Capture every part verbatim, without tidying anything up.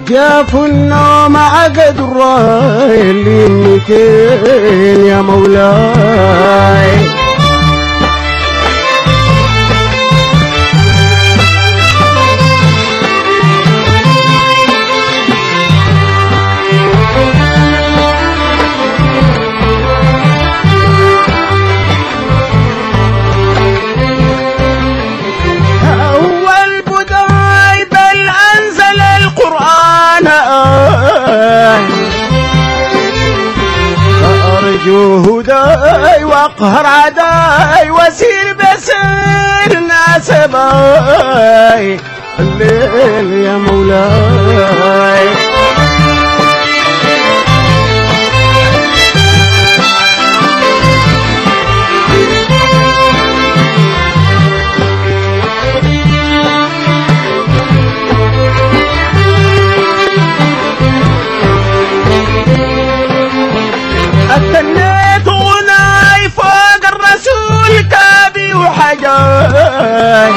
جاف النوم عقد الراي اللي ميتين يا مولاي. أرجو هداي وأقهر عداي وأسير بسير ناسباي الليل يا مولاي. استنيت غناي فوق الرسول كابي وحجاي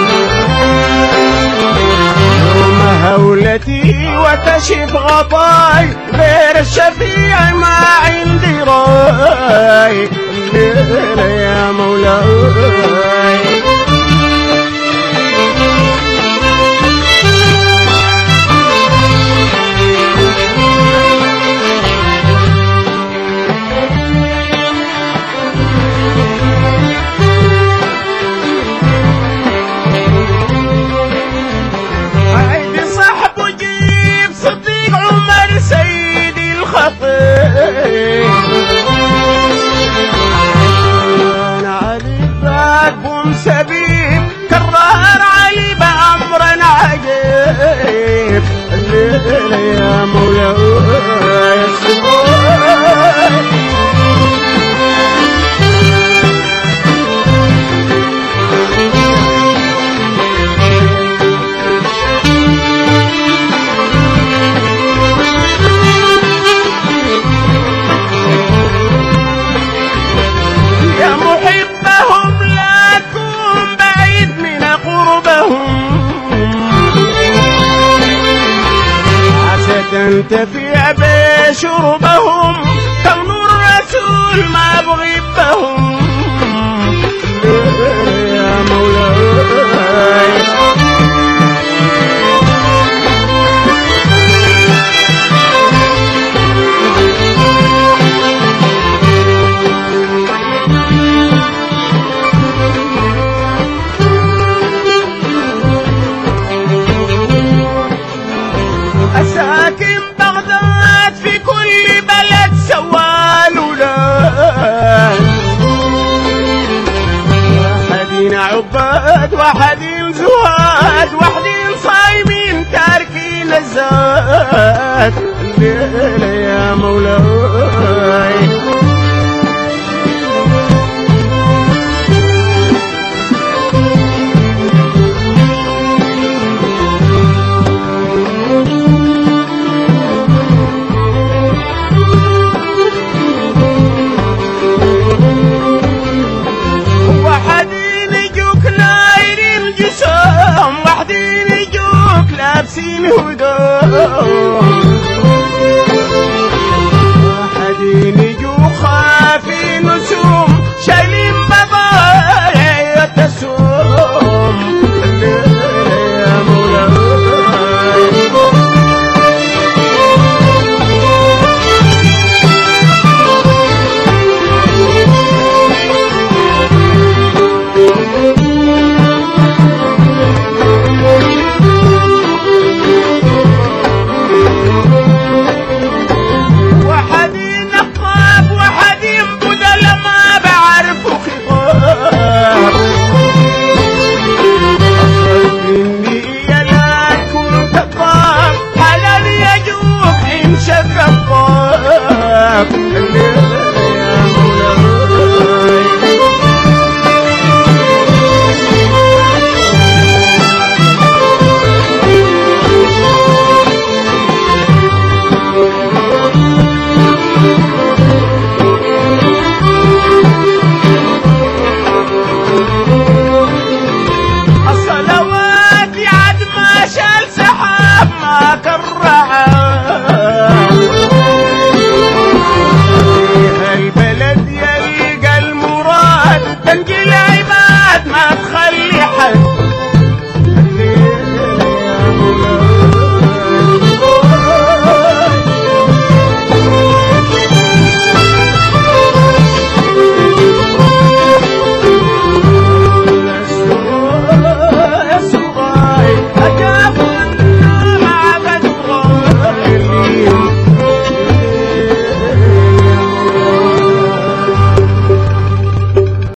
يوم هولتي وكشف غطاي غير الشفيع ما عندي راي الليل يا مولاي. أنا علي باكم سبيب كرار علي بأمر عجيب الليل يا مولاي. تنتفع بشربهم كون الرسول ما بغيبهم يا مولاي. أساكن بغداد في كل بلد سوال ولاد واحدين عباد واحدين زهاد واحدين صايمين تاركين الزاد الليل يا مولاي. لابسين